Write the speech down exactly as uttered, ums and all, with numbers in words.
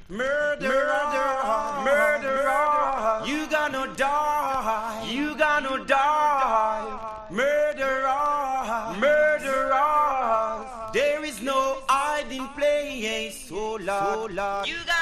Murderer, murderer, you gonna die, you gonna die. Murderer, murderer, there is no hiding place. So Lord, you got